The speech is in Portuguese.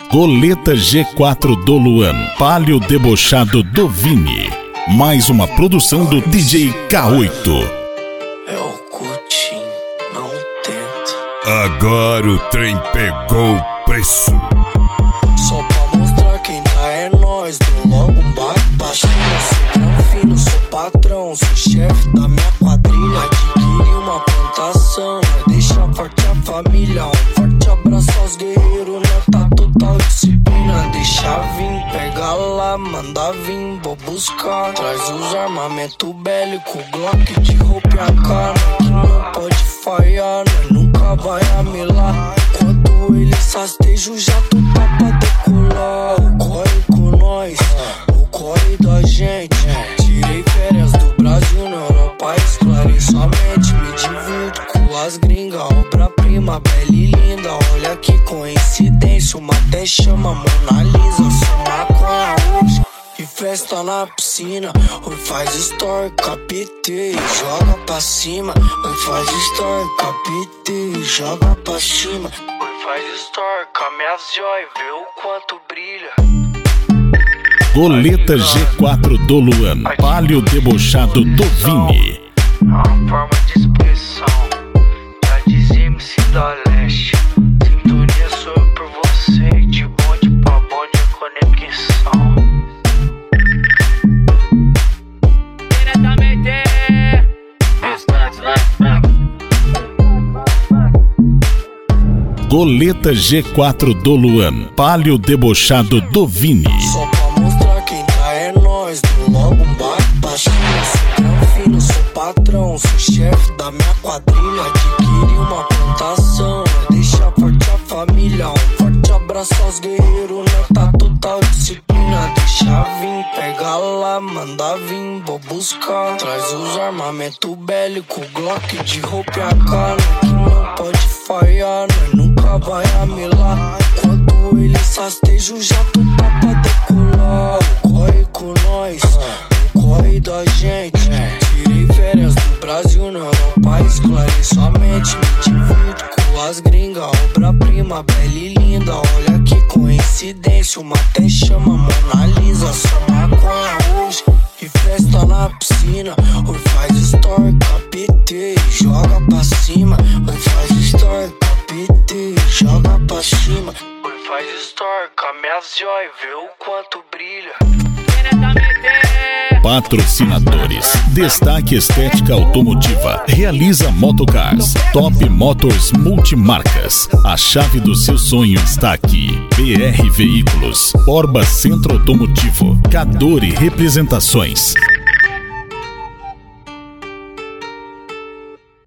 Goleta G4 do Luan, Palio Debochado do Vini. Mais uma produção do DJ K8. É o Coutinho, não tenta. Agora o trem pegou o preço. Só pra mostrar quem tá é nós. Dou logo um baque baixinho. Sou tranfino, sou patrão. Sou chefe da minha quadrilha. Adquiri uma plantação, vai deixar forte a família. Um forte abraço aos guerreiros, né? Tá total disciplina. Deixa vir, pega lá, manda vir, vou buscar. Traz os armamentos bélicos, Glock de roupa e AK. Que não pode falhar, nós nunca vai amilar. Enquanto eles rastejam, o jato tá pra decolar. O corre com nós, o corre da gente. Tirei férias do Brasil na Europa, esclareço a mente. Me divirto com as gringas, obra-prima, bela e linda. Olha que coincidência, uma até chama Mona Lisa. Sou maconha hoje e festa na piscina. Oi, faz story, capitei, joga pra cima. Oi, faz story, capitei, joga pra cima. Oi, faz story, com a minha joia, vê o quanto brilha. Goleta G4 do Luan, Palio Debochado do Vini. É uma forma de expressão, já dizia MC da Leste. Sintonia sou eu por você, de bonde pra bonde é conexão. Diretamente Goleta G4 do Luan, Palio Debochado do Vini. Só pra mostrar quem tá é nós. Dou logo um baque baixinho. Sou tranfino, sou patrão. Sou chefe da minha quadrilha. Adquiri uma plantação, vai deixar forte a família. Um forte abraço aos guerreiros, né? Tá total disciplina. Deixa vir, pega lá, manda vir, vou buscar. Traz os armamentos bélicos, Glock de roupa e AK. Que não pode falhar, nós nunca vai amilar. Enquanto eles rastejam, o jato tá pra decolar. O corre com nós, o corre da gente. Tirei férias do Brasil na Europa, esclareço a mente. Me divirto com as gringas, obra-prima, bela e linda. Olha que coincidência, uma até chama Mona Lisa. Sou maconha hoje e festa na piscina. Oi, faz story, capitei, joga pra cima. Oi, faz story, capitei, joga pra cima. Oi, faz story, com a minha joia, vê o quanto brilha. Patrocinadores: Destaque Estética Automotiva, Realiza Motocars, Top Motors Multimarcas. A chave do seu sonho está aqui. BR Veículos, Orba Centro Automotivo, Cadore Representações.